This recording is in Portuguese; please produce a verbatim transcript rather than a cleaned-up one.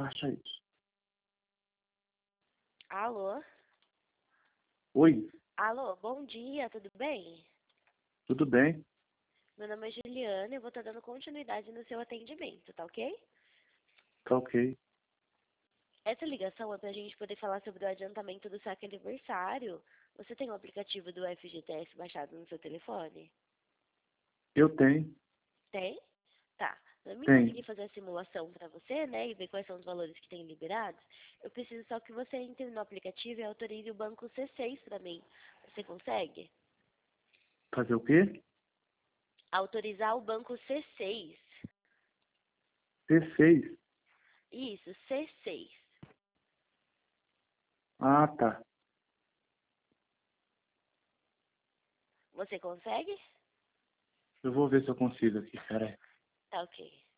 Baixa isso. Alô? Oi, Alô, bom dia, tudo bem? tudo bem? Meu nome é Juliana e eu vou estar dando continuidade no seu atendimento, tá ok? Tá ok. Essa ligação é pra gente poder falar sobre o adiantamento do saque aniversário. Você tem o aplicativo do F G T S baixado no seu telefone? Eu tenho, Tem? Tá. Pra mim tenho. conseguir fazer a simulação pra você, né, e ver quais são os valores que tem liberados, eu preciso só que você entre no aplicativo e autorize o banco C seis pra mim. Você consegue? Fazer o quê? Autorizar o banco C seis. C seis. Isso, C seis. Ah, tá. Você consegue? Eu vou ver se eu consigo aqui, cara. Tá ok.